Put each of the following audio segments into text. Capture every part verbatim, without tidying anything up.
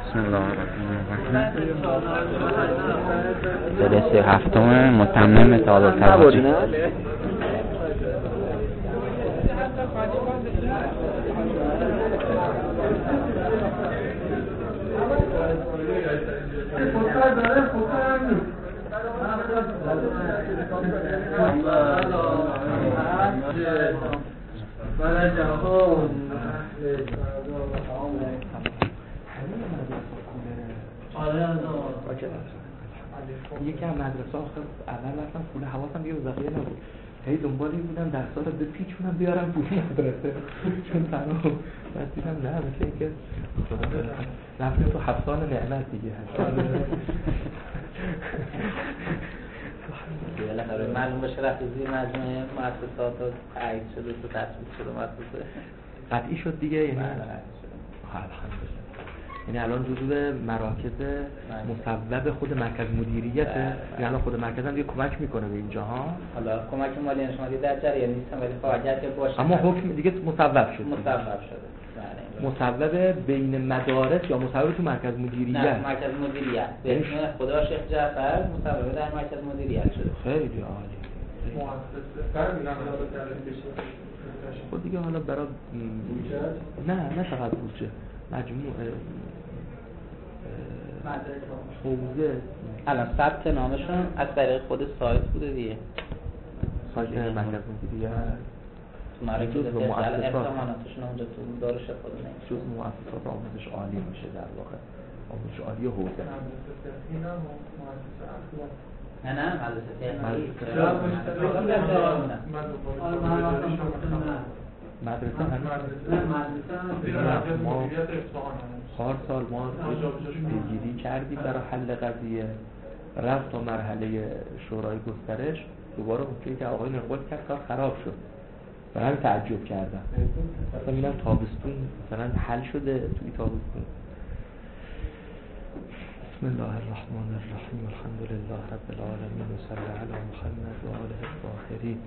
بسم الله الرحمن الرحیم. جلسه هفتم متمم تعادل توجیه. یکی هم مدرسه آخر اول رفتم پول حواسم دیگه به بقیه نبود، هی دنبالی بودم درس‌ها رو بپیچونم بیارم پول مدرسه، چون تنها بعد دیدم نه مثل اینکه رفتیم تو حفظان نعمت دیگه بالاخره معلوم بشه رفتی زیر مجموعه مؤسسات و تایید شده تو تصویب شده مؤسسه قطعی شد دیگه. یعنی الحمدلله یعنی الان جزو مراکز مصوب خود مرکز مدیریته، یعنی الان خود مرکز هم دیگه کمک میکنه به اینجا ها. حالا کمک مالی شما دیگه در جریان نیستم ولی خب اگر که باشه اما حکم دیگه مصوب شد. مصوب شده. مصوب بین مدارس یا مصوب تو مرکز مدیریت؟ نه مرکز مدیریت. به اسم خدا شیخ جعفر مصوب در مرکز مدیریت شده. خیلی عالی. مؤسسه فرمی نمیاد تعریف بشه. خب دیگه حالا برای نه نه فقط بودجه، مجموعه حوزه الان ثبت نامشون از طریق خود سایت بوده دیگه. سایت مرکز مدیریت تو مراکز فعلا ارتماناتشون اونجا تو دارش خود نمیشه. جز مؤسسات آموزش عالی میشه در واقع، آموزش عالی حوزه. نه نه مدرسه تهرانی مدرسه هم ما پارسال ما پیگیری کردیم برای حل قضیه، رفت تا مرحله شورای گسترش، دوباره اونجایی که آقای اقبال کرد کار خراب شد، برای همین تعجب کردم. مثلا میگم تابستون مثلا حل شده توی تابستون. بسم الله الرحمن الرحیم، الحمد لله رب العالمین و صلی علی محمد و آله الطاهرین.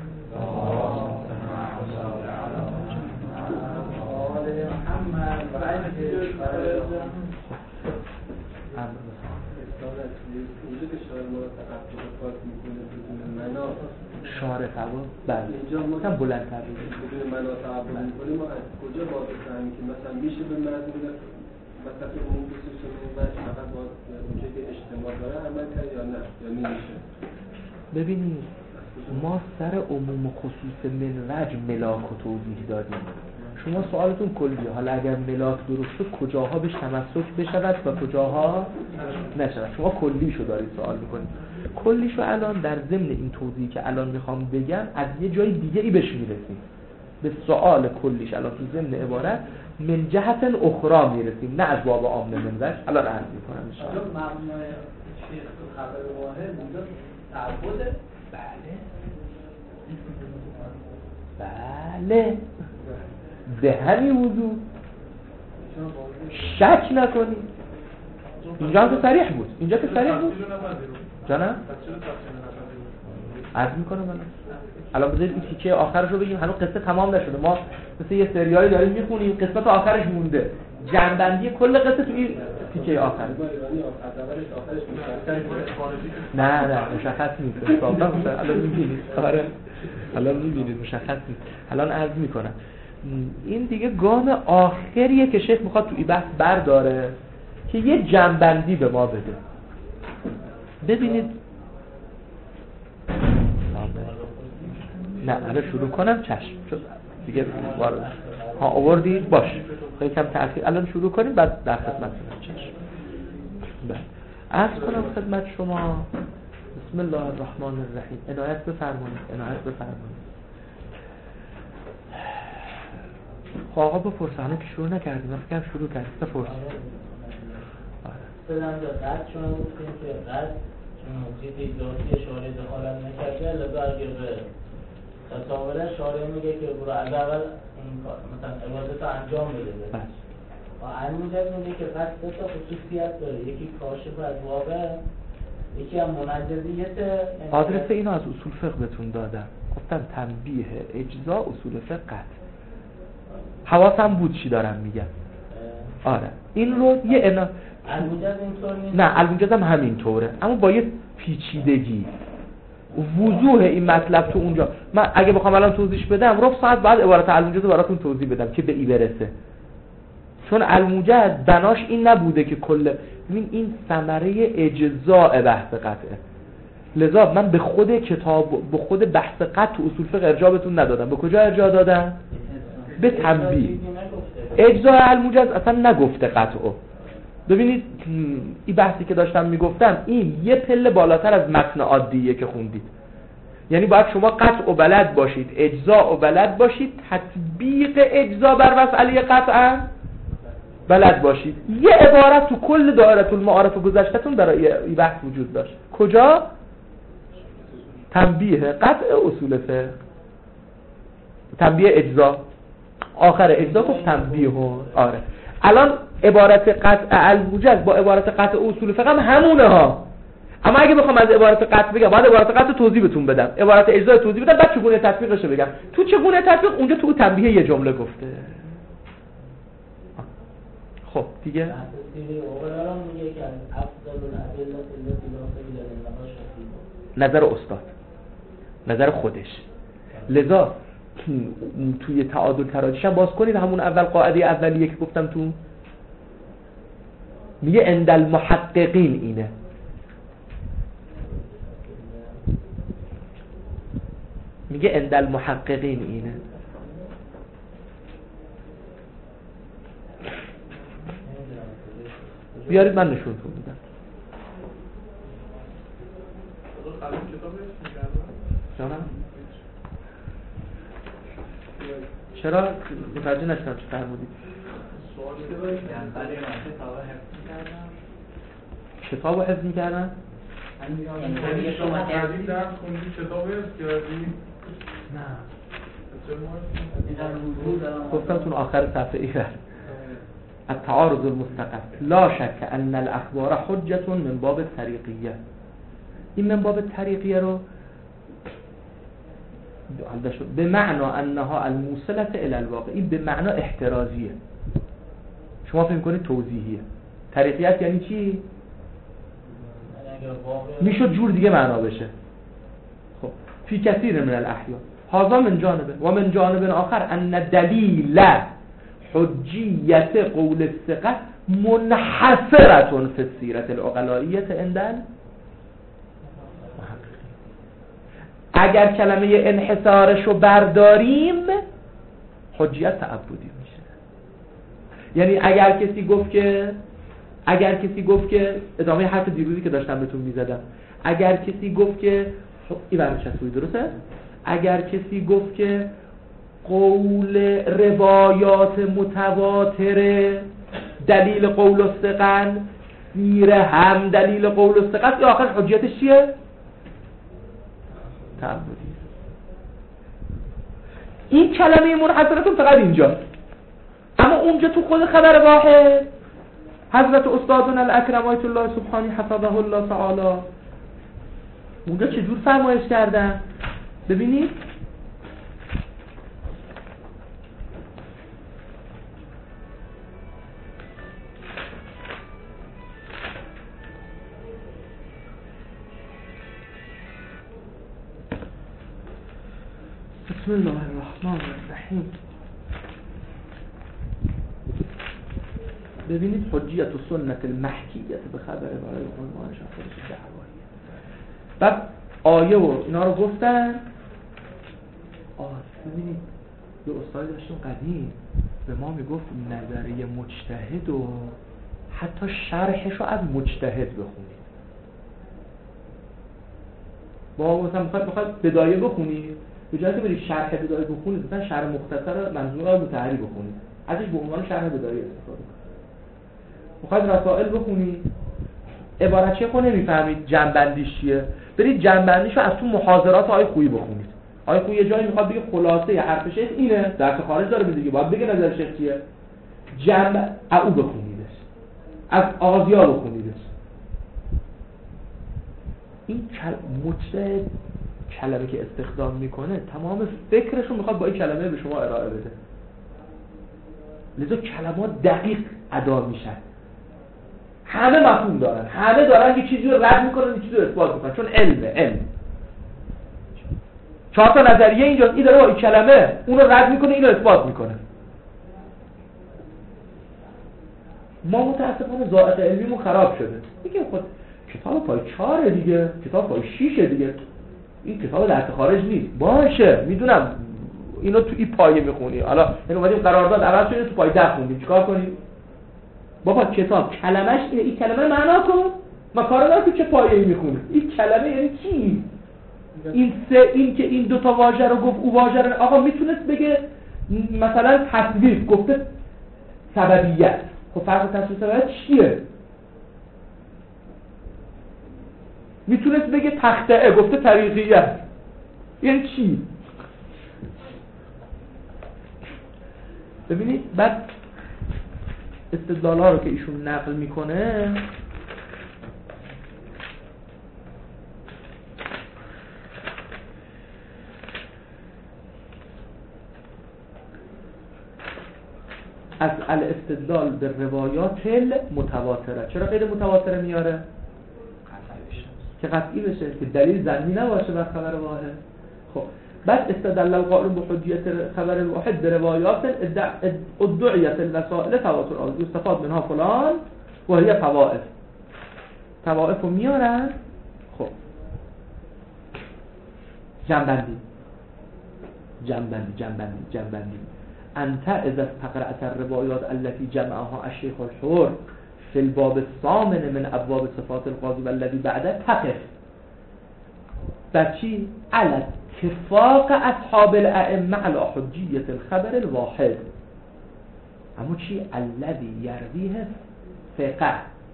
شارع قبول بله اینجا ما کم بلندتر بدون مناطق قبول می‌کنیم. ما از کجا باید بفهمیم که مثلا میشه به مردم مثلا که اون بسیار بچه فقط با اونجایی که اجتماع داره عمل کرد یا نه یا نمیشه؟ ببینید ما سر عموم و خصوص منرج ملاک و توضیح دادیم. شما سوالتون کلیه، حالا اگر ملاک درست شد کجاها بهش تمسک بشود و کجاها نشود. شما کلیشو دارید سوال میکنید. کلیشو الان در ضمن این توضیحی که الان میخوام بگم از یه جای دیگه ای بهش میرسیم. به سوال کلیش الان تو ضمن عبارت من جهت اخرى میرسیم، نه از باب عام منرج. الان عرض میکنم ان شاء الله. مبنای شیخ خبر واحد اونجا تعبده. بله بله به همین وضوح شک نکنید. اینجا که صریح بود، اینجا که صریح بود جانم عرض میکنم. الان الان بذارید این تیکه آخرش رو بگیم، هنوز قصه تمام نشده. ما مثل یه سریالی داریم میخونیم، قسمت آخرش مونده، جنبندی کل قصه تو این تیکه آخر. نه نه مشخص نیست. الان میبینید آره الان میبینید مشخص نیست. الان عرض میکنم این دیگه گام آخریه که شیخ میخواد تو این بحث برداره که یه جنبندی به ما بده. ببینید نه الان شروع کنم چشم شد دیگه وارد ها آوردی باش خیلی کم تأخیر. الان شروع کنیم بعد در خدمتتونم. چشم بله عرض کنم خدمت شما. بسم الله الرحمن الرحیم. عنایت بفرمایید عنایت بفرمایید. خب آقا بپرسن که شروع نکردیم، من فکرم شروع کردیم. بپرس. بدم دقت شما گفتیم که قد چون موجود ذاتی شارع دخالت نکرده لذا اگر تصاوره شارع میگه که برو از اول مثلا عبادت رو انجام بده. بس و همینجا میگه که قد دو تا خصوصیت داره، یکی کاشف از واقع، یکی هم منجزیت. آدرس اینو از اصول فقه بهتون دادم، گفتم تنبیه اجزا اصول فقه. حواسم بود چی دارم میگم. آره این رو یه انا الموجز اینطور نیست. نه الموجز هم همینطوره، اما با یه پیچیدگی. وضوح این مطلب تو اونجا من اگه بخوام الان توضیح بدم ربع ساعت بعد عبارت الموجز رو براتون توضیح بدم که به ای برسه. چون الموجز بناش این نبوده که کل ببین این ثمره اجزاء بحث قطعه. لذا من به خود کتاب به خود بحث قطع تو اصول فقه ارجاع بهتون ندادم. به کجا ارجاع دادم؟ به تنبیه. اجزاء الموجز اصلا نگفته قطعه. ببینید این بحثی که داشتم میگفتم این یه پله بالاتر از متن عادیه که خوندید. یعنی باید شما قطع و بلد باشید، اجزاء و بلد باشید، تطبیق اجزاء بر مسئله قطعا بلد باشید. یه عبارت تو کل دائره المعارف گذشته‌تون برای این بحث وجود داشت. کجا؟ تنبیه قطع اصول فقه، تنبیه اجزاء، آخر اجزاء گفت تنبیه. آره الان عبارت قطع الموجز با عبارت قطع اصول فقه هم همونه ها، اما اگه بخوام از عبارت قطع بگم باید عبارت قطع توضیح بهتون بدم، عبارت اجزاء توضیح بدم، بعد چگونه تطبیقش بگم. تو چگونه تطبیق اونجا تو تنبیه یه جمله گفته. خب دیگه نظر استاد، نظر خودش. لذا توی تعادل تراجیح هم باز کنید همون اول قاعده اولیه که گفتم تو میگه عند المحققین اینه. میگه عند المحققین اینه. بیارید من نشونتون میدم. جانم چرا متوجه نشدم چه فرمودید؟ کتاب حفظ می‌کردن؟ یعنی شما قدیم درس خوندی کتاب حفظ کردی؟ نه گفتمتون آخر صفحه ای التعارض المستقل لا شک ان الاخبار حجة من باب الطریقیه. این من باب الطریقیه رو به معنا انها الموصله الى الواقع، این به معنا احترازیه. شما فهم کنید توضیحیه. طریقیت یعنی چی؟ میشد جور دیگه معنا بشه. خب فی کثیر من الاحیان هذا من جانبه و من جانب آخر ان دلیل حجیت قول الثقه منحصره فی السیره العقلائیه عندن. اگر کلمه انحصارشو برداریم حجیت تعبدی میشه. یعنی اگر کسی گفت که اگر کسی گفت که ادامه حرف دیروزی که داشتم بهتون میزدم، اگر کسی گفت که این برای چطوری درسته؟ اگر کسی گفت که قول روایات متواتره دلیل قول الثقه، سیره هم دلیل قول الثقه، یا آخر حجیتش چیه؟ تعبدی. این کلمه منحصرتون فقط اینجا، اما اونجا تو خود خبر واحد حضرت استادنا الاکرم آیت الله سبحانی حفظه الله تعالی اونجا چجور فرمایش کردن؟ ببینید بسم الله الرحمن الرحیم. ببینید حجیت و سنت المحکیت به خبر برای عنوان شخصش دعوایی. بعد آیه و اینا رو گفتن. آه ببینید یه استاد داشتیم قدیم به ما میگفت نظریه مجتهد و حتی شرحش رو از مجتهد بخونید. با مثلا میخواد میخواد بدایه بخونید، به جایی که برید شرح بدایه بخونید مثلا شرح مختصر منظور متحری بخونید، ازش به عنوان شرح بدایه استفاده کنید. میخواید رسائل بخونید عبارت چه خود نمیفهمید جنبندیش چیه، برید جنبندیش رو از تو محاضرات آقای خویی بخونید. آقای خویی یه جایی میخواد بگه خلاصه حرف شیخ اینه، درس خارج داره میگه باید بگه نظر شیخ چیه، جنب او بخونیدش، از آغازیا بخونیدش. این مجتهد کلمه که استخدام میکنه تمام فکرش رو میخواد با این کلمه به شما ارائه بده. لذا کلمات دقیق ادا میشن، همه مفهوم دارن، همه دارن یه چیزی رو رد میکنن یه چیزی رو اثبات میکنن، چون علمه. علم چهار تا نظریه اینجاست، این داره با این کلمه اون رو رد میکنه، این رو اثبات میکنه. ما متاسفانه ذائقه علمیمون خراب شده، میگه خود کتاب پای چهاره دیگه، کتاب پای شیشه دیگه، این کتاب درس خارج نیست. باشه میدونم اینو تو این پایه میخونی، حالا این اومدیم قرارداد عوض شده تو پای ده خوندیم، چیکار کنیم؟ بابا کتاب کلمش اینه، این کلمه معنا کن، ما کار ندارم تو چه پایه‌ای میخونی. این کلمه یعنی چی؟ این سه این که این دو تا واژه رو گفت، او واژه رو آقا میتونست بگه مثلا تصویر، گفته سببیت. خب فرق تصویر سببیت چیه؟ میتونست بگه تخته، گفته طریقیت. یعنی چی؟ ببینید بعد استدلال ها رو که ایشون نقل میکنه از الاستدلال به روایات متواتره. چرا غیر متواتره میاره؟ که قطعی بشه، که دلیل ظنی نباشه بر خبر واحد. خب بعد استدلال القائل بحجیت خبر الواحد به روایات ادعیت الوسائل تواتر آزی استفاد منها فلان و هی طوائف. طوائف رو میارن. خب جنبندی جنبندی جنبندی جنبندی انت اذا تقرأت الروایات التي جمعها الشيخ الحر في الباب الثامن من ابواب صفات القاضي والذي بعده تقف بچی على اتفاق اصحاب الائمه على حجیت الخبر الواحد. اما چی؟ الذي يرويه ثقه.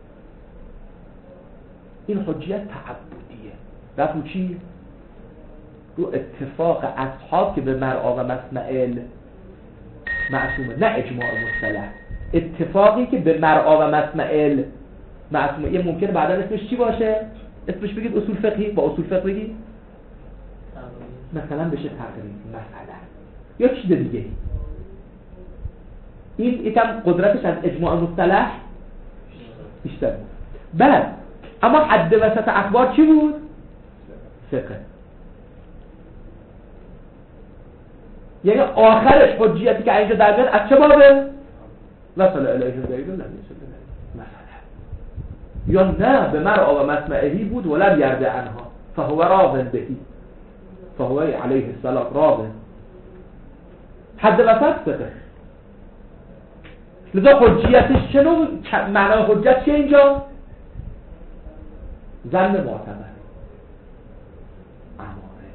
این حجیت تعبدیه. رفت چی؟ رو اتفاق اصحاب که به مرعا و مسمع معصومه، نه اجماع مصطلح. اتفاقی که به مرعا و مسمع معصومه. یه ممکنه بعدا اسمش چی باشه؟ اسمش بگید اصول فقهی، با اصول فقه بگید مثلا بشه تقریب مثلا یا چیز دیگه. این یکم قدرتش از اجماع مصطلح بیشتر بود. بعد اما حد وسط اخبار چی بود؟ فقه. یعنی آخرش حجیتی که اینجا در میاد از چه بابه؟ وصل الیه غیر لم یصل مثلا، یا نه به مرعا و مسمعهی بود ولم یرد عنها فهو راض بهی فهو علیه السلام راض. حد وسط فقه. لذا حجیتش چنو معنای حجت چیه اینجا؟ ظن معتبر، اماره.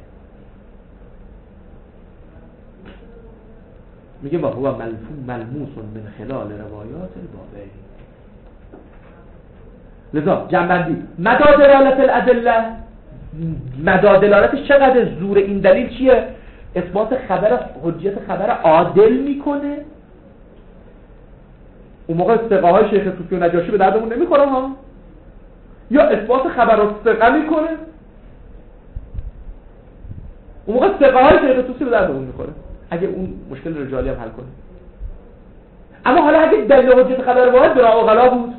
میگه با هو ملفوم ملموس من خلال روایات البابی. لذا جنبندی مدى دلالت الادله، مدى دلالتش چقدر؟ زور این دلیل چیه؟ اثبات خبر، حجیت خبر عادل میکنه. اون موقع ثقه های شیخ توسی و نجاشی به دردمون نمیخوره ها. یا اثبات خبر رو ثقه میکنه، اون موقع ثقه های شیخ توسی به دردمون میخوره اگه اون مشکل رجالی هم حل کنه. اما حالا اگه دلیل حجیت خبر واحد به عقلا بود،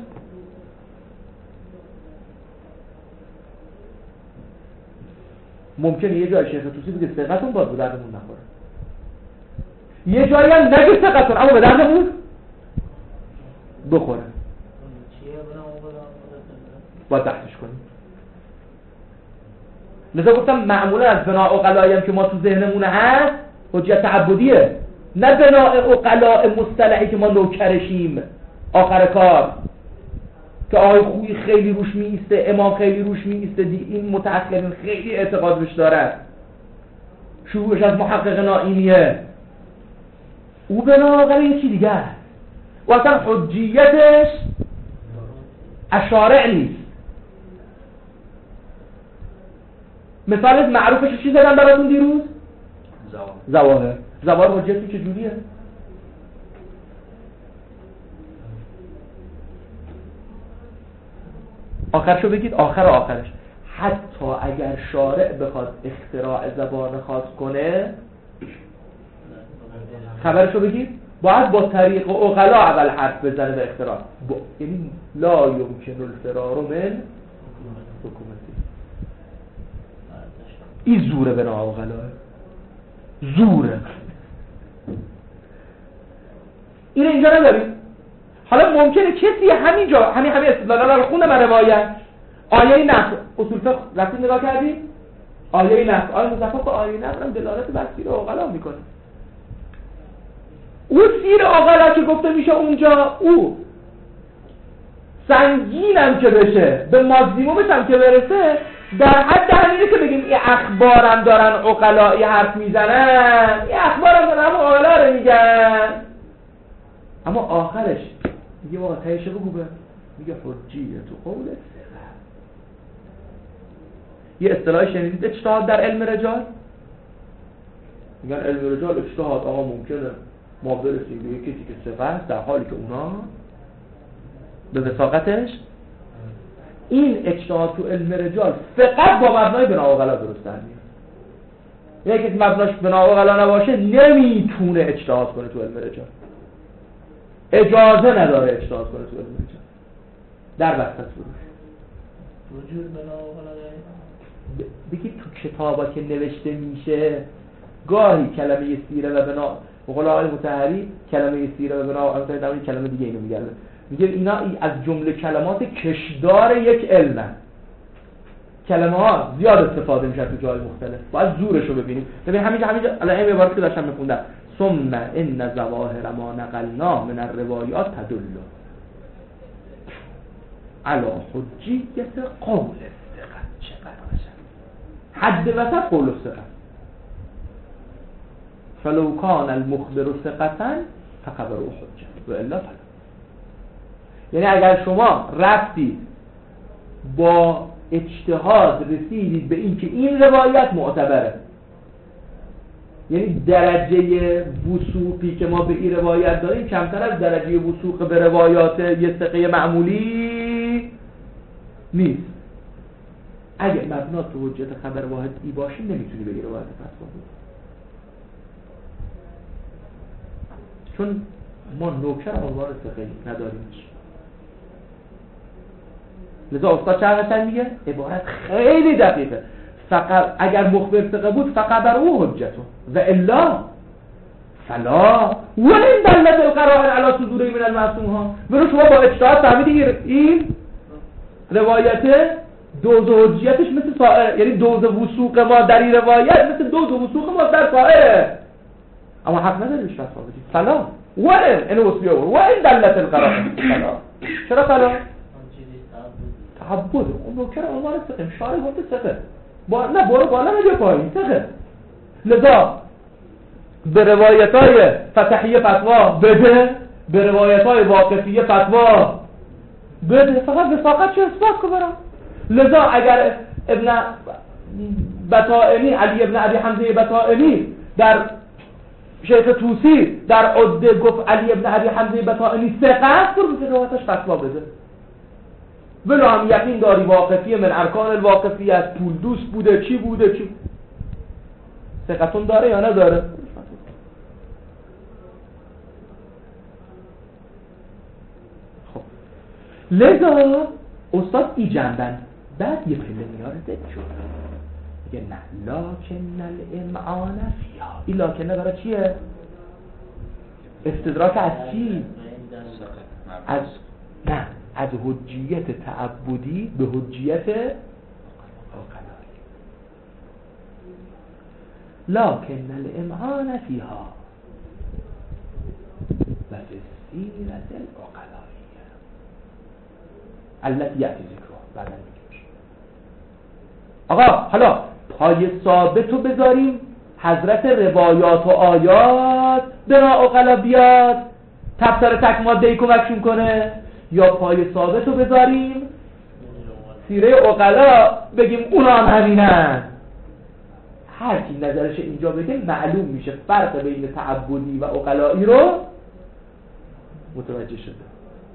ممکنه یه جای شیخ توسی بگه ثقتون باز به دردمون نخوره، یه جایی هم نگه ثقتون اما به دردمون بخوره. باید بحثش کنیم. لذا گفتم معمولا از بناء عقلایی هم که ما تو ذهنمونه هست حجیت تعبدیه، نه بناء عقلاء مصطلحی که ما نوکرشیم آخر کار که آقای خویی خیلی روش می ایسته، امام خیلی روش می ایسته، این متأخرین خیلی اعتقاد روش داره، شروعش از محقق نائینیه. او بناء عقل یه چی دیگه است و اصلا حجیتش اشارع نیست. مثال معروفش چی زدن براتون دیروز؟ زواهر. زواهر حجیتش چجوریه؟ آخرشو بگید، آخر آخرش حتی اگر شارع بخواد اختراع زبان خاص کنه، خبرشو بگید باید با طریق عقلا اول حرف بزنه به اختراع. یعنی لا یمکن الفرار من حکومتی. این زوره به نام عقلاه، زوره. این اینجا نداریم. حالا ممکنه کسی همینجا همین همین استدلالا رو خونه من روایت آیه نص اصول فقه رفتیم نگاه کردیم، آیه نص آیه مصطفی که آیه نص هم دلالت بر سیر عقلا میکنه. او سیر عقلا که گفته میشه اونجا او سنگینم که بشه به ماکسیمومش هم که برسه، در حد همینه که بگیم این اخبارم دارن عقلایی حرف میزنن، این اخبارم دارن همون عقلا رو میگن، اما آخرش میگه واقعا تهیشه بگو به میگه حجیه تو قول ثقه. یه اصطلاحی شنیدید اجتهاد در علم رجال؟ میگن علم رجال اجتهاد آقا ممکنه ما برسیم به کسی که ثقه است در حالی که اونا به وثاقتش این اجتهاد تو علم رجال فقط با مبنای بنا عقلا درست در میاد. یکی که مبناش بنا عقلا نباشه نمیتونه اجتهاد کنه تو علم رجال، اجازه نداره اجتهاد کنه تو علم رجال در وسط فروش. وجود بنا عقلا بگید تو کتابا که نوشته میشه گاهی کلمه سیره و بنا به قول آقای مطهری کلمه سیره و بنا البته در این کلمه دیگه اینو میگه میگه اینا از جمله کلمات کشدار یک علمه. کلمه ها زیاد استفاده میشه تو جای مختلف، باید زورش رو ببینیم. ببین همینجا همینجا الان این عبارتی که داشتم میخوندم ثم ان ظواهر ما نقلنا من الروايات تدل على حجیت قول الثقه. چقدر قشنگ حد وسط قول الثقه. فلو كان المخبر ثقه فخبره حجه و الا فلا. یعنی اگر شما رفتید با اجتهاد رسیدید به این که این روایت معتبره، یعنی درجه وثوقی که ما به این روایت داریم کمتر از درجه وثوق به روایات یه ثقه معمولی نیست. اگه مبنا تو حجت خبر واحد ای باشه نمیتونی به این روایت فتوا بدی، چون ما نوکر عنوان ثقه نداریم. لذا استاد چه قشنگ میگه؟ عبارت خیلی دقیقه. فقط اگر مخبر ثقه بود فقط بر او حجته و الا فلا ولین دلت القرائن علی صدور من المعصوم ها. برو شما با اجتهاد فهمیدی این روایت دوز حجیتش مثل سائر، یعنی دوز وثوق ما در این روایت مثل دوز وثوق ما در سائر، اما حق نداری بهش فتوا بدی. فلا ولین اینو وصفی آور ولین دلت القرائن فلا. چرا فلا؟ تعبد اون نوکر عنوان ثقه، شارع گفته ثقه با نه برو بالا نجا پایین ثقه. لذا به روایت‌های فتحیه فتوا بده، به روایت‌های واقفیه فتوا بده، فقط وثاقت چه اثبات کن برام. لذا اگر ابن بطائنی علی ابن ابی حمزه بطائنی در شیخ طوسی در عده گفت علی ابن ابی حمزه بطائنی ثقه است، برو به روایتش فتوا بده. ولو هم یقین داری واقفیه من ارکان الواقفیه از پول دوست بوده چی بوده چی ثقتون داره یا نداره. خب لذا استاد ای جنبن بعد یه پله میاره ذکر شد میگه نه لاکن الامعان فیها. این لاکنه برای چیه؟ استدراک از چی؟ از نه از حجیت تعبدی به حجیت عقلایی. لكن الامعان فيها و في السيرة العقلائية التي يأتي ذكرها بعد ذلك. آقا حالا پای ثابتو بذاریم حضرت روایات و آیات بنا عقلا بیاد تفسیر تک ماده‌ای کمکشون کنه، یا پای ثابت رو بذاریم سیره عقلا بگیم اونا هم همینن. هر کی نظرش اینجا بگه معلوم میشه فرق بین تعبدی و عقلایی رو متوجه شده.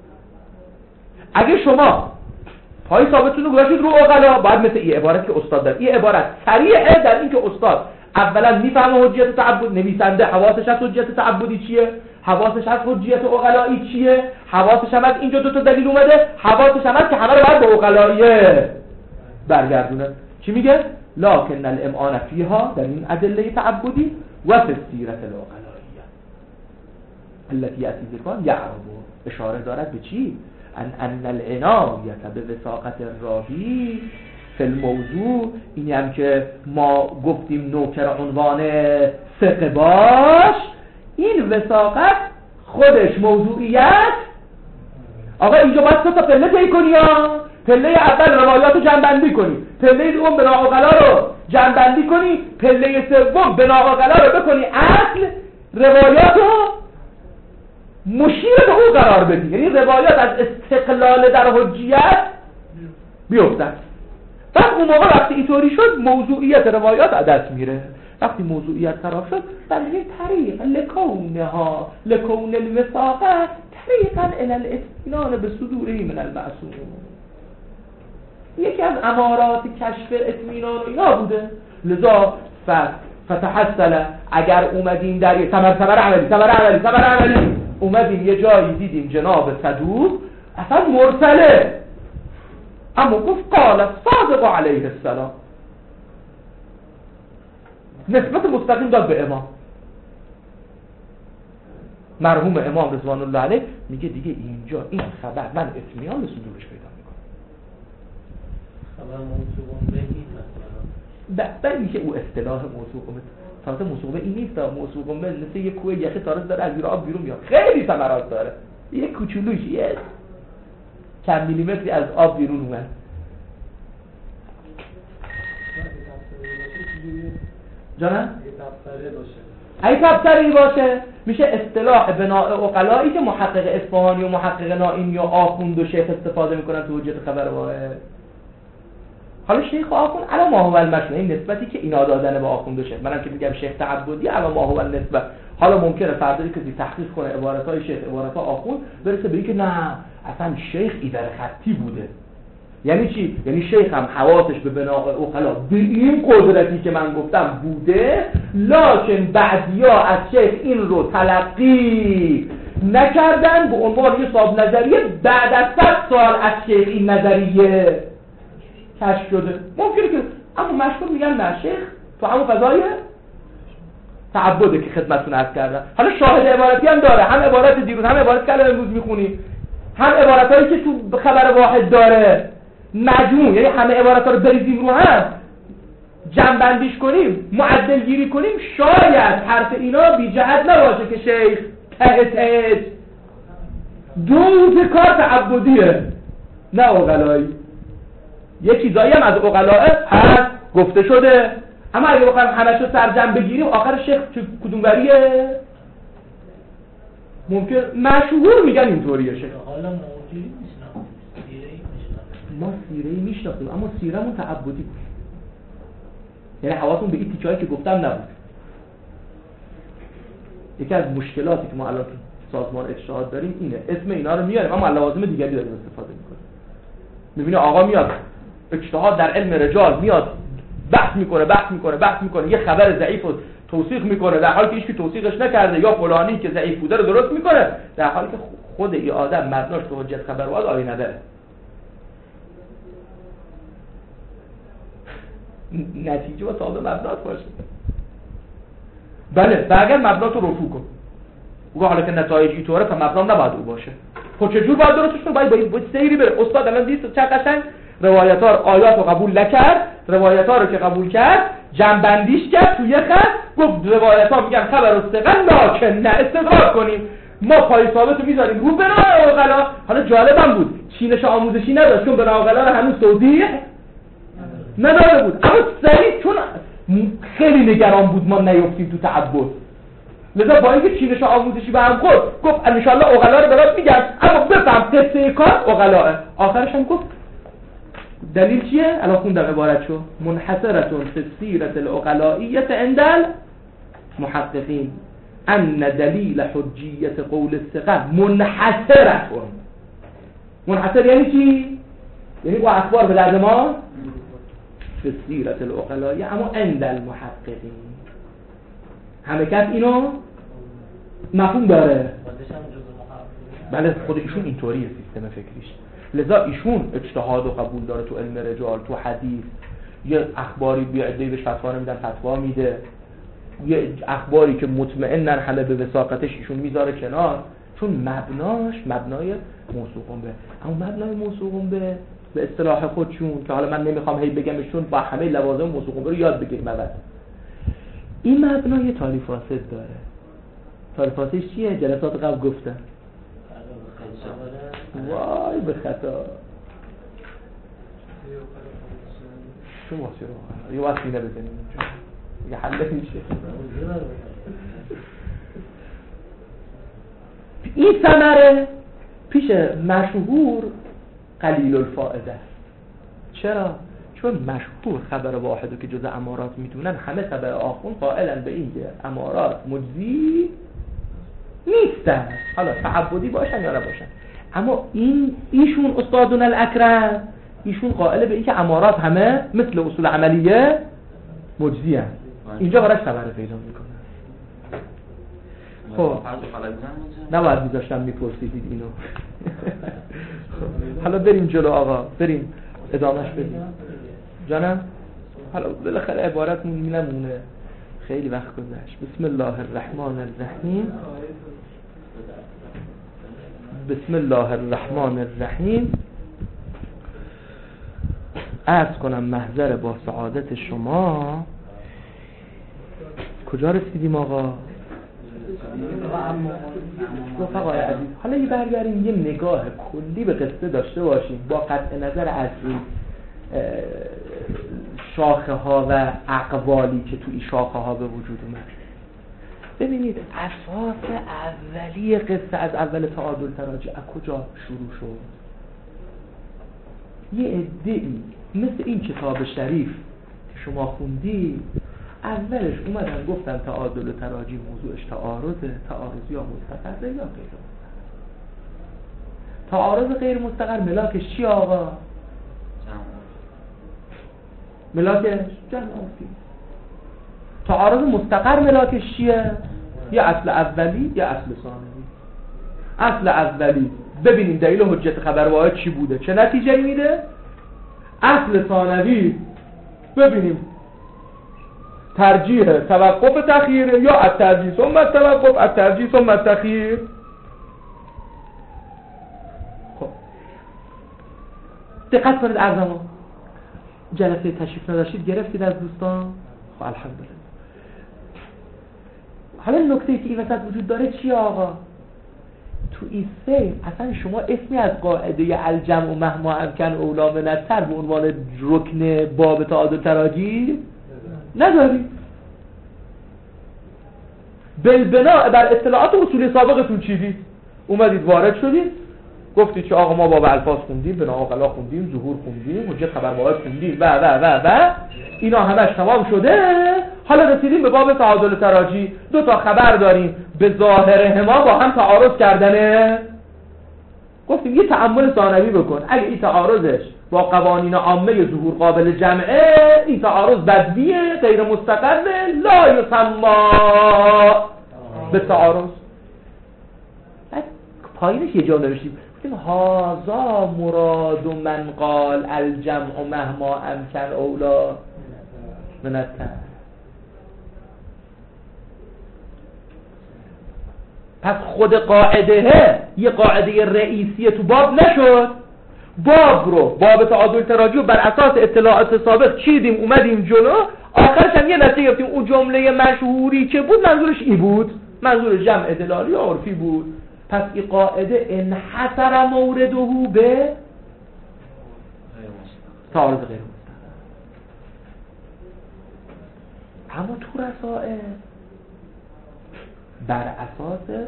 اگه شما پای ثابتتون رو گذاشتید رو عقلا، باید مثل این عبارت که استاد داره، این عبارت سریعه در این که استاد اولا میفهمه حجیت تعبد، نویسنده حواسش از حجیت تعبدی چیه، حواسش از حجیت عقلائی چیه؟ حواسش هم از اینجا دو تا دلیل اومده، حواسش هم از که همه رو باید به عقلائیه برگردونه. چی میگه؟ لکن الامعان فیها، در این ادله تعبدی و فی السیرة العقلائیه التي یأتی ذکرها یعربو، اشاره دارد به چی؟ ان ان العنایت به وثاقت الراوی فی الموضوع، اینی هم که ما گفتیم نوکر عنوان ثقه باش، این وثاقت خودش موضوعیت. آقا اینجا باید سه تا پله طی کنی ها. پله اول روایات رو جمع‌بندی کنی، پله دوم بنا عقلا رو جمع‌بندی کنی، پله سوم بنا عقلا رو بکنی اصل، روایات رو مشیر به او قرار بدی، یعنی روایات از استقلال در حجیت بیفتن. بعد اون موقع وقتی اینطوری شد موضوعیت روایات از دست میره. وقتی موضوعیت خراب شد در یک طریق لکونها لکون الوثاقه طریقا الی الاطمینان به صدوره من المعصوم، یکی از امارات کشف اطمینان و اینا بوده. لذا فتحصل، اگر اومدیم در یه تمر تمر عملی تمر عملی تمر عملی اومدیم یه جایی دیدیم جناب صدوق اصلا مرسله، اما گفت قال صادق علیه السلام، نسبت مستقیم داد به امام. مرحوم امام رضوان الله علیه میگه دیگه اینجا این خبر من اطمینان به صدورش پیدا میکنم. خبر موضوع بگید مثلا بعد میشه او اصطلاح موضوع قمه. تازه موضوع این نیست، موضوع قمه مثل یه کوه یخی تازه داره از زیر آب بیرون میاد، خیلی ثمرات داره، یه کوچولوش یه چند میلیمتری از آب بیرون اومد. جانم؟ اگه تبصری باشه میشه اصطلاح بناء عقلایی که محقق اصفهانی و محقق نائینی و آخوند و شیخ استفاده میکنن تو حجت خبر واحد. حالا شیخ و آخوند علا ما هو المشنع، این نسبتی که اینا دادن به آخوند و شیخ، منم که میگم شیخ تعبدی علا ما هو النسبت. حالا ممکنه فردی که تحقیق کنه عبارتهای شیخ عبارتهای آخوند برسه به اینکه نه اصلا شیخ ایدر خطی بوده. یعنی چی؟ یعنی شیخ هم حواسش به بناء عقلا به این قدرتی که من گفتم بوده، لکن بعدیا از شیخ این رو تلقی نکردن به عنوان یه صاحب نظریه، بعد از صد سال از شیخ این نظریه کشف شده. ممکنه که اما مشهور میگن نه شیخ تو همون فضای تعبده که خدمتتون عرض کردم. حالا شاهد عبارتی هم داره، هم عبارت دیروز هم عبارت که الان امروز میخونیم، هم عبارتایی که تو خبر واحد داره، مجموع، یعنی همه عبارت‌ها رو بریزیم رو هم جمع‌بندیش کنیم، معدل گیری کنیم، شاید حرف اینا بی جهت نباشه که شیخ ته ته دوز کار تعبدیه نه عقلایی. یه چیزایی هم از عقلاه هست گفته شده، اما اگه بخوایم همش رو سرجم بگیریم آخر شیخ کدوم وریه؟ ممکن مشهور میگن اینطوریه شیخ. حالا موجودی میشنم سیره‌ای میشنم، ما سیره‌ای میشناختیم اما سیره‌مون تعبدی بود، یعنی حواسمون به این تیکه‌ای که گفتم نبود. یکی از مشکلاتی که ما الان سازمان اجتهاد داریم اینه، اسم اینا رو میاریم اما لوازم دیگری داریم استفاده میکنیم. میبینی آقا میاد اجتهاد در علم رجال میاد بحث میکنه بحث میکنه بحث میکنه یه خبر ضعیف رو توثیق میکنه در حالی که هیچ کی توثیقش نکرده، یا فلانی که ضعیف بوده رو درست میکنه، در حالی که خود این آدم مبناش تو حجت خبر واحد آیه نداره. نتیجه و صاحب مبنات باشه. بله و اگر مبنات رو رفو کن او حالا که نتایج اینطوره تا مبنام نباید او باشه. خب چجور باید درستش کنه؟ باید باید, باید سیری بره. استاد الان دید چه قشنگ روایت ها آیات رو قبول نکرد، روایت ها رو که قبول کرد جمع‌بندیش کرد توی خط، گفت روایت ها میگن خبر استقل لکن نه استدراک کنیم، ما پای ثابت رو میذاریم رو بنا عقلا. حالا جالبم بود چینش آموزشی نداشت چون بنا عقلا رو هنوز توضیح نداده بود، اما سریع چون خیلی نگران بود ما نیفتیم تو تعبد، لذا با اینکه چینش آموزشی به هم خورد گفت انشالله عقلا رو برات میگم اما بفهم قصه کار عقلاه. آخرش هم گفت دلیل چیه؟ الان خوندم عبارتشو، منحصرتون فی السیرة العقلائیة عند المحققین ان دلیل حجیت قول الثقه منحصرتون. منحصر یعنی چی؟ یعنی با اخبار به درد ما فی السیرة العقلائیة اما عند المحققین. همه کس اینو مفهوم داره؟ خودش هم جزء محرم. بله خود ایشون اینطوریه سیستم فکریش. لذا ایشون اجتهاد و قبول داره تو علم رجال، تو حدیث، یه اخباری بیا عده‌ای بهش فتوا نمیدن فتوا میده، یه اخباری که مطمئنن همه به وثاقتش ایشون میذاره کنار، چون مبناش مبنای موثوقون به اما مبنای موثوقون به به اصطلاح خودشون که حالا من نمیخوام هی بگمشون با همه لوازم موثوقون به رو یاد بگیریم بعد. این مبنای تاریخ فاسد داره. تاریخ فاسدش چیه؟ جلسات قبل گفتم. وای به خطا شو واسه رو یه واسه اینه بزنیم اینجا یه حله میشه. این ثمره پیش مشهور قلیل الفائده. چرا؟ چون مشهور خبر واحدو که جز امارات میدونن، همه خبر آخون قائلن به این که امارات مجزی نیستن، حالا تعبدی باشن یا نباشن. اما این ایشون استادون الاکرم ایشون قائل به این که امارات همه مثل اصول عملیه مجزی هست. اینجا براش خبر پیدا میکنه. خب نباید میذاشتم میپرسیدید اینو. حالا بریم جلو آقا، بریم ادامهش بدیم جانم. حالا بالاخره عبارتمون میمونه، خیلی وقت گذشت. بسم الله الرحمن الرحیم. بسم الله الرحمن الرحیم. عرض کنم محضر با سعادت شما. کجا رسیدیم آقا؟ رفقای عزیز، حالا یه برگردیم یه نگاه کلی به قصه داشته باشیم با قطع نظر از این شاخه ها و اقوالی که تو این شاخه ها به وجود اومد. ببینید اساس اولی قصه از اول تعادل تراجع از کجا شروع شد؟ یه عده‌ای مثل این کتاب شریف که شما خوندی، اولش اومدن گفتن تعادل تراجع موضوعش تعارضه، تعارض یا مستقره یا غیر مستقر. تعارض غیر مستقر ملاکش چی آقا؟ ملاکش جمع عرفی. تعارض مستقر ملاکش چیه؟ یه اصل اولی یه اصل ثانوی. اصل اولی ببینیم دلیل حجت خبر واحد چی بوده، چه نتیجه میده. اصل ثانوی ببینیم ترجیح توقف تخییر یا الترجیح ثم التوقف، الترجیح ثم التخییر. خب دقت کنید ارزما جلسه تشریف نداشتید گرفتید از دوستان؟ خب الحمدلله. حالا نکته که این وسط وجود داره چیه آقا؟ تو این سیر اصلا شما اسمی از قاعده الجمع و مهما امکن اولا من التر به عنوان رکن باب تعادل تراجیح نداری. بالبناء بر اطلاعات اصولی سابقتون چیدید، اومدید وارد شدید گفتید که آقا ما باب الفاظ خوندیم، بنا عقلا خوندیم، ظهور خوندیم، حجت خبر واحد خوندیم و و و و اینا همش تمام شده. حالا رسیدیم به باب تعادل تراجیح. دو تا خبر داریم به ظاهر ما با هم تعارض کردنه. گفتیم یه تأمل ثانوی بکن، اگه این تعارضش با قوانین عامه ظهور قابل جمعه، این تعارض بدویه غیر مستقره، لا یسما به تعارض. پایینش یه جا نوشتیم گفتیم هازا مراد من قال الجمع مهما امکن اولا من التر. پس خود قاعده یه قاعده رئیسیه تو باب نشد. باب رو باب تعادل تراجع بر اساس اطلاعات سابق چیدیم اومدیم جلو، آخرش هم یه نتیجه گرفتیم. اون جمله مشهوری که بود منظورش ای بود، منظور جمع دلالی و عرفی بود. پس این قاعده انحصر مورده به تعارض غیر مستقر. اما تو رسائل بر اساس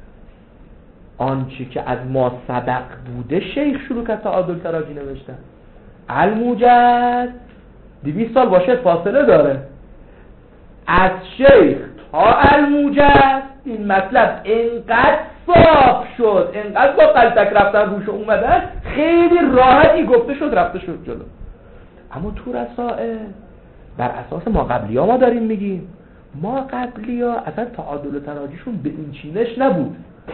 آنچه که از ما سبق بوده شیخ شروع کرد تعادل تراجع نوشتن. الموجز دویست سال باشه فاصله داره. از شیخ تا الموجز این مطلب انقدر صاف شد، انقدر با قلتک رفتن روش اومدن، خیلی راحتی گفته شد رفته شد جلو. اما تو رسائل بر اساس ما قبلی ها ما داریم میگیم ما قبلی ها اصلا تعادل و تراجیشون به این چینش نبود،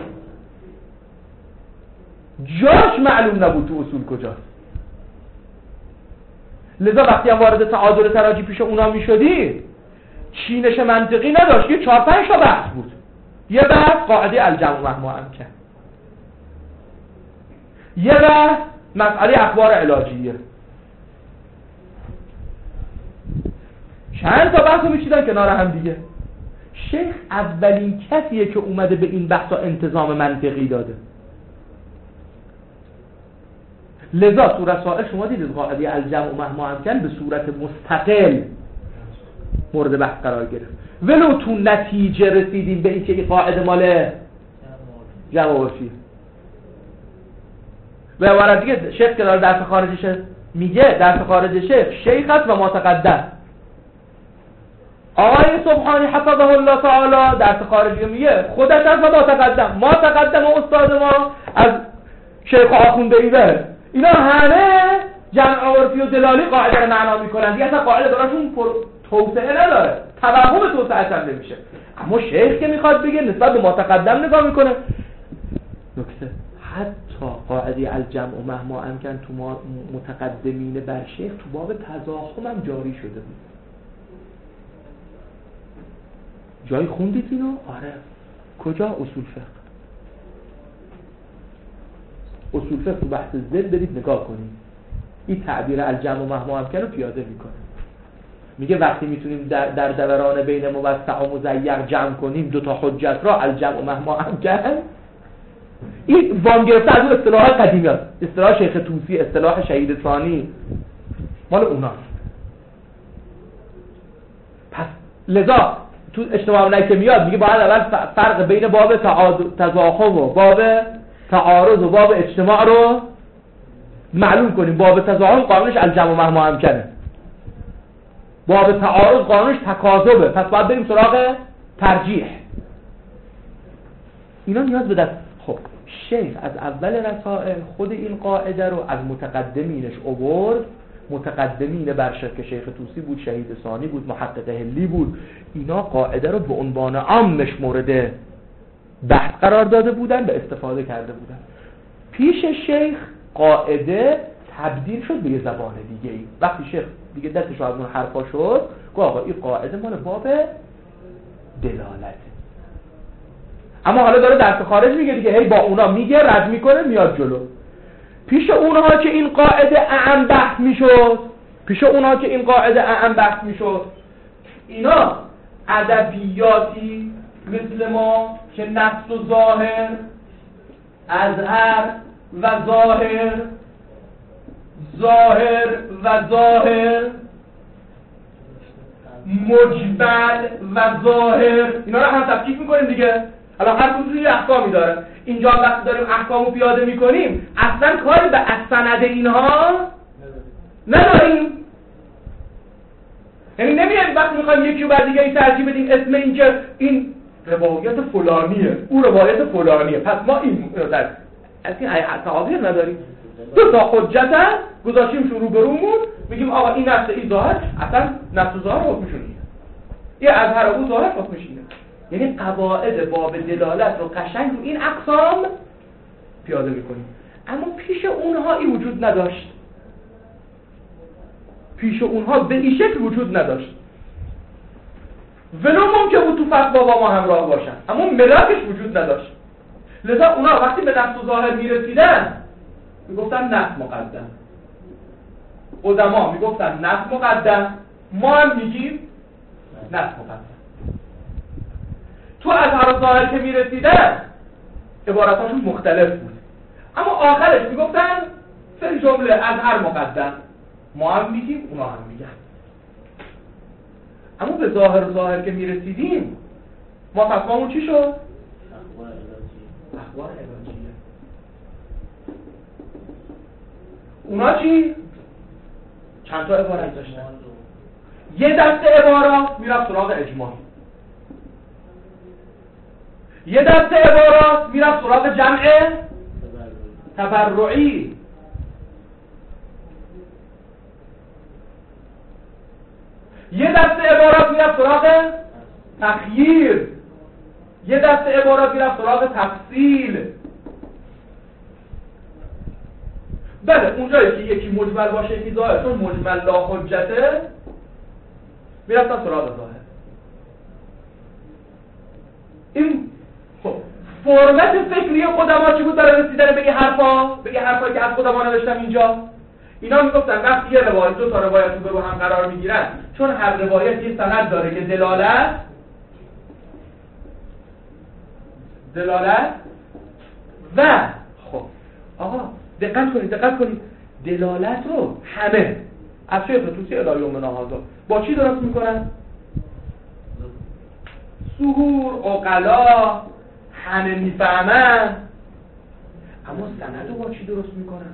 جاش معلوم نبود تو اصول کجاست. لذا وقتی هم وارد تعادل و تراجی پیش اونا می شدی چینش منطقی نداشت، یه چهار پنج تا بحث بود. یه بحث قاعده الجمع مهما امکن، یه بحث مسئله اخبار علاجیه، چند تا بحث رو میچیدن کنار هم دیگه. شیخ اولین کسیه که اومده به این بحثا انتظام منطقی داده. لذا تو رسائل شما دیدید قاعده الجمع مهما امکن به صورت مستقل مورد بحث قرار گرفت، ولو تو نتیجه رسیدیم به اینکه این قاعده مال جمع عرفی. به عبارت دیگه شیخ که داره درس خارجشه میگه درس خارج شیخ شیخ هست و ما تقدم. آقای سبحانی حفظه الله تعالی درس خارجی میگه خودش هست و ما تقدم. ما تقدم و استاد ما از شیخ آخونده ایده، اینا همه جمع عرفی و دلالی قاعده رو معنا میکنن دیگه، اصلا قاعده دراشون توسعه نداره، توهم توسعه هم نمیشه. اما شیخ که میخواد بگه نسبت به ما تقدم نگاه میکنه. نکته حتی قاعده الجمع و مهما امکن تو ما متقدمین بر شیخ تو باب تضاخم هم جاری شده بود. جایی خوندید اینو؟ آره. کجا؟ اصول فقه. اصول فقه تو بحث زد برید نگاه کنید، این تعبیر الجمع و مهما امکن رو پیاده میکنه. میگه وقتی میتونیم در, در دوران بین موسع و مضیق جمع کنیم دو تا حجت را الجمع و مهما امکن، این وام گرفته از اون اصطلاح قدیمیات، اصطلاح شیخ طوسی، اصطلاح شهید ثانی، مال اوناست. پس لذا تو اجتماع ملک که میاد میگه باید اول فرق بین باب تضاخم و باب تعارض و باب اجتماع رو معلوم کنیم. باب تضاخم قانونش الجمع و مهما امکنه، باب تعارض قانونش تکاذبه، پس باید بریم سراغ ترجیح. اینا نیاز به دست. خب شیخ از اول رسائل خود این قاعده رو از متقدمینش آورد. متقدمین بر شیخ شیخ طوسی بود، شهید ثانی بود، محقق هلی بود. اینا قاعده رو به عنوان عامش مورد بحث قرار داده بودن، به استفاده کرده بودن. پیش شیخ قاعده تبدیل شد به یه زبان دیگه ای. وقتی شیخ دیگه دستش از اون حرفا شد گفت آقا این قاعده مال باب دلالته. اما حالا داره درس خارج میگه دیگه، هی با اونا میگه، رد میکنه، میاد جلو. پیش اونها که این قاعده اعم بحث میشد، پیش اونها که این قاعده اعم بحث میشد، اینا ادبیاتی مثل ما که نفس و ظاهر، اظهر و ظاهر، ظاهر و ظاهر، مجمل و ظاهر، اینا رو هم تفکیک میکنیم دیگه. الان هر کدوم یه احکامی داره. اینجا وقتی داریم احکامو پیاده میکنیم اصلا کاری به سند اینها نداریم. یعنی نمیایم وقتی میخوایم یکی و بعد دیگه ای ترجیح بدیم اسم این که این روایت فلانیه، اون روایت فلانیه، پس ما این در از این تعابیر نداریم. دو تا حجت هست گذاشتیم شروع برومون، میگیم آقا این نفس این ظاهر، اصلا نفس ظاهر حکمشون اینه، این اظهر اون ظاهر حکمش اینه. یعنی قواعد باب دلالت رو قشنگ رو این اقسام پیاده میکنیم. اما پیش اونها این وجود نداشت، پیش اونها به این شکل وجود نداشت. ولو ممکن بود تو فتوا با ما همراه باشن، اما ملاکش وجود نداشت. لذا اونا وقتی به نفس و ظاهر میرسیدن میگفتن نفس مقدم، قدما میگفتن نفس مقدم، ما هم میگیم نفس مقدم. تو اظهر و ظاهر که میرسیدن عبارتاشون مختلف بود، اما آخرش میگفتن سه جمله اظهر مقدم، ما هم میگیم اونا هم میگن. اما به ظاهر و ظاهر که میرسیدیم ما فتوامون چی شد؟ اخبار علاجیه. اونا چی؟ چند تا عبارت داشتن. یه دسته عبارات میرفت سراغ اجماع، یه دسته عبارات میرفت سراغ جمع تبرعی، یه دسته عبارات میرفت سراغ تخییر، یه دسته عبارات میرفت سراغ تفصیل. بله اونجایی که یکی مجمل باشه یکی ظاهر، چون مجمل لا حجته میرفتن سراغ ظاهر. این خب فرمت فکری قدما چی بود برای رسیدن به یه حرفا؟ به یه حرفایی که از قدما نوشتم اینجا. اینا میگفتن وقتی یه روایت دو تا روایت رو رو هم قرار میگیرن، چون هر روایت یه سند داره که دلالت دلالت و خب آقا دقت کنید دقت کنید دلالت رو همه از شیخ توسی الی یومنا هذا با چی درست میکنن؟ ظهور، عقلا، همه میفهمن. اما سند رو با چی درست میکنن؟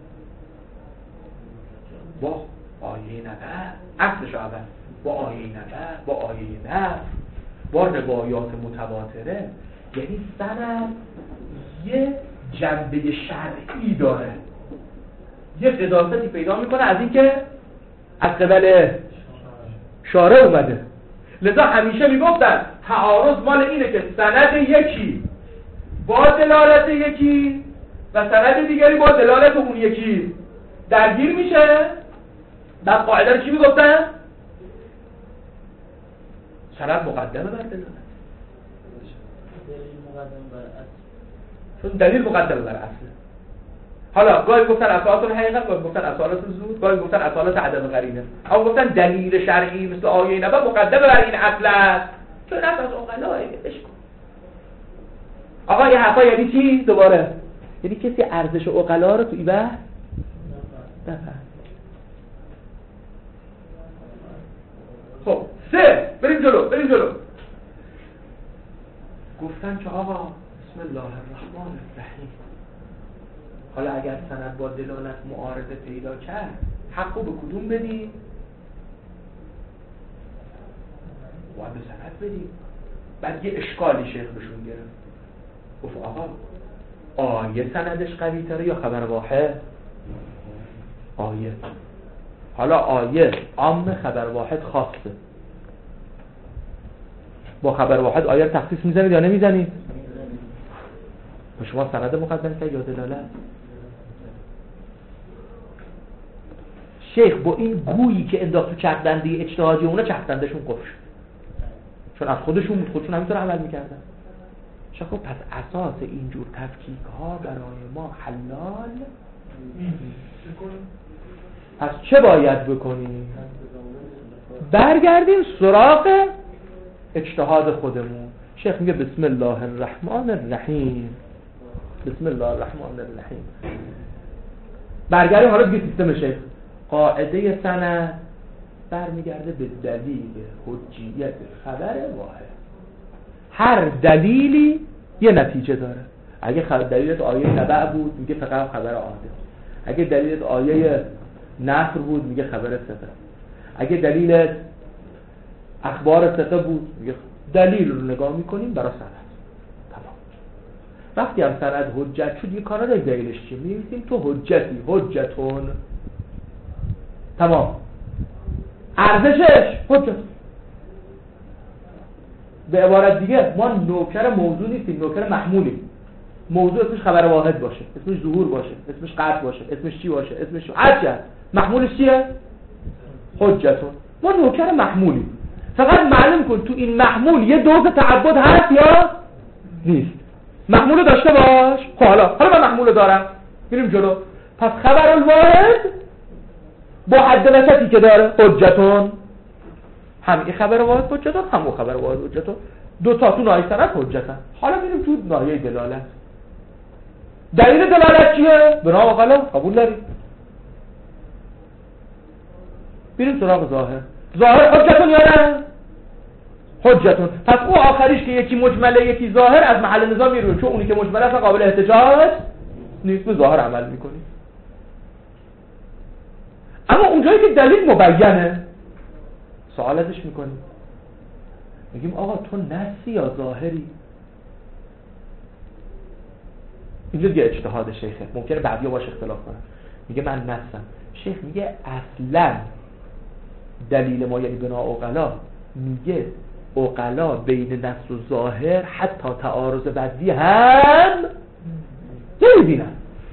با آیه نبع، اصلش اول با آیه نبع، با آیه نفس، با روایات متواتره. یعنی سند یه جنبه شرعی داره، یه قداستی پیدا میکنه از این که از قبل شارع اومده. لذا همیشه میگفتن تعارض مال اینه که سند یکی با دلالت یکی و سند دیگری با دلالت اون یکی درگیر میشه. بعد قاعده رو چی میگفتن؟ سند مقدمه بر دلالت، چون دلیل مقدمه بر اصل. حالا گاهی گفتن اصالت الحقیقت، گاهی گفتن اصالت الظهور، گاهی گفتن اصالت عدم قرینه. اما گفتن دلیل شرعی مثل آیه نبع مقدمه بر این اصل است، چون اصل از عقلاه اشکال. آقا یه حرفا یعنی چی؟ دوباره یعنی کسی ارزش عقلا رو تو این بحث نفهم. خب سه، بریم جلو بریم جلو. گفتن که آقا بسم الله الرحمن الرحیم، حالا اگر سند با دلالت معارضه پیدا کرد حقو به کدوم بدی؟ باید به سند بدی. بعد یه اشکالی شیخ بهشون گرفت، گفت آقا آیه سندش قوی تره یا خبر واحد؟ آیه. حالا آیه عام، خبر واحد خاصه. با خبر واحد آیه رو تخصیص میزنید یا نمیزنید؟ شما سند مقدمه کرد یا دلالت؟ شیخ با این گویی که انداخت تو چرخدنده اجتهادی اونا چرخدندهشون قفل شد، چون از خودشون بود، خودشون همینطور عمل میکردن. شیخ خب پس اساس اینجور تفکیک ها برای ما حلال پس چه باید بکنیم؟ برگردیم سراغ اجتهاد خودمون. شیخ میگه بسم الله الرحمن الرحیم، بسم الله الرحمن الرحیم. برگردیم حالا دیگه سیستم شیخ. قاعده سند برمیگرده به دلیل حجیت خبر واحد. هر دلیلی یه نتیجه داره. اگه دلیلت آیه نبع بود میگه فقط خبر عادل. اگه دلیلت آیه نصر بود میگه خبر ثقه. اگه دلیلت اخبار ثقه بود میگه دلیل رو نگاه میکنیم برای سند. تمام. وقتی هم سند حجت شد یه کارا داریم دلیلش چیه؟ می‌نویسیم تو حجتی، حجتون. تمام. ارزشش حجت. به عبارت دیگه ما نوکر موضوع نیستیم، نوکر محمولیم. موضوع اسمش خبر واحد باشه، اسمش ظهور باشه، اسمش قطع باشه، اسمش چی باشه، اسمش هرچی. محمولش چیه؟ حجتون. ما نوکر محمولیم. فقط معلوم کن تو این محمول یه دوز تعبد هست یا نیست. محمول داشته باش. خب حالا حالا من محمول دارم. میریم جلو. پس خبر الواحد با حد وسطی که داره حجتون، هم این خبر واحد حجتون، هم اون خبر واحد حجتون. دو تا تو ناحیه سند حجتن. حالا میریم تو ناحیه دلالت. دلیل دلالت چیه؟ بنا عقلا قبول داریم. بریم سراغ ظاهر. ظاهر حجتون یا نه؟ حجتون. پس او آخریش که یکی مجمله یکی ظاهر از محل نظام میره، چون اونی که مجمله اصلا قابل احتجاج نیست، به ظاهر عمل میکنی. اما اونجایی که دلیل مبینه سوال ازش میکنیم، میگیم آقا تو نصی یا ظاهری؟ اینجا دیگه اجتهاد شیخه، ممکنه بعدیا باش اختلاف کنن. میگه من نصم. شیخ میگه اصلا دلیل ما یعنی بنا عقلا میگه عقلا بین نص و ظاهر حتی تعارض بدی هم نمی‌بینن.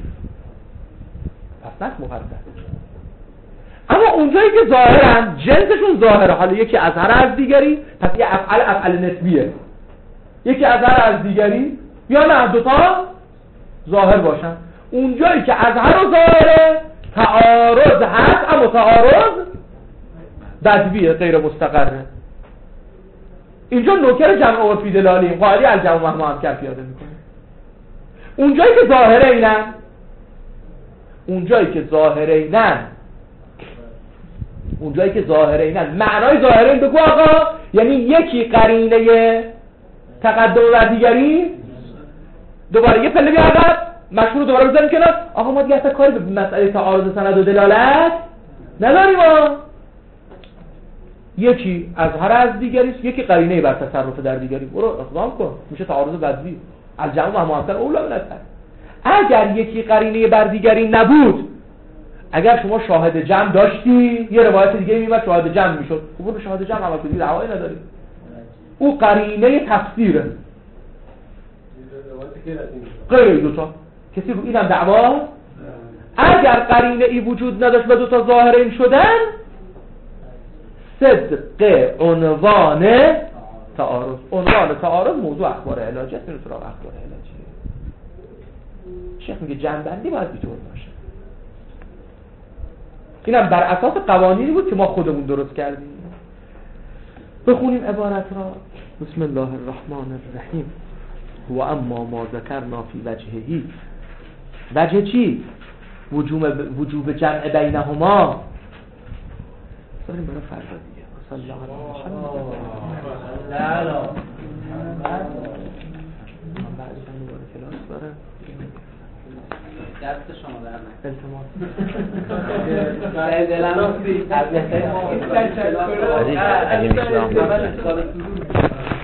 پس نص مقدر. اما اونجایی که ظاهرن جنسشون ظاهره، حالا یکی اظهر از دیگری، پس یه افعال افعال نسبیه، یکی اظهر از دیگری، یا نه دوتا ظاهر باشن. اونجایی که اظهر و ظاهره تعارض هست، اما تعارض بدویه، غیر مستقره. اینجا نوکر جمع عرفی دلالی قائلی الجمع مهما هم کر پیاده میکنه. اونجایی که ظاهره اینن اونجایی که ظاهره اینن اونجایی که ظاهره اینن معنای ظاهره این بگو آقا، یعنی یکی قرینه تقدم و دیگری. دوباره یه پله بیا عقب، مشهور دوباره بزنیم کنار. آقا ما دیگه اصلا کاری به مسئله تعارض سند و دلالت نداریم. ما یکی اظهر از دیگری، یکی قرینه بر تصرف در دیگری، برو اقدام کن، میشه تعارض بدوی. الجمع و مؤثر اولا بالاخره. اگر یکی قرینه بر دیگری نبود، اگر شما شاهد جمع داشتی، یه روایت دیگه میومد شاهد جمع میشد، خب به شاهد جمع عمل کنید، دعوایی نداری. او قرینه تفسیره. غیر دوتا کسی رو اینم دعوا. اگر قرینه ای وجود نداشت و دوتا ظاهرین شدن، صدق عنوان تعارض. عنوان تعارض موضوع اخبار علاجی است، اینو سراغ اخبار علاجی. شیخ میگه جنبندی باید اینطور باشه. اینم بر اساس قوانینی بود که ما خودمون درست کردیم. بخونیم عبارت را. بسم الله الرحمن الرحیم. و اما ما ذکرنا فی وجههی. وجه چی؟ وجوب وجوب جمع بینهما. بریم برای فردا دیگه. صلی الله علیه و سلم. لا لا. من بعدش هم دوباره کلاس دارم. دست شما در التماس. برای دلم از بهترین اگه میشه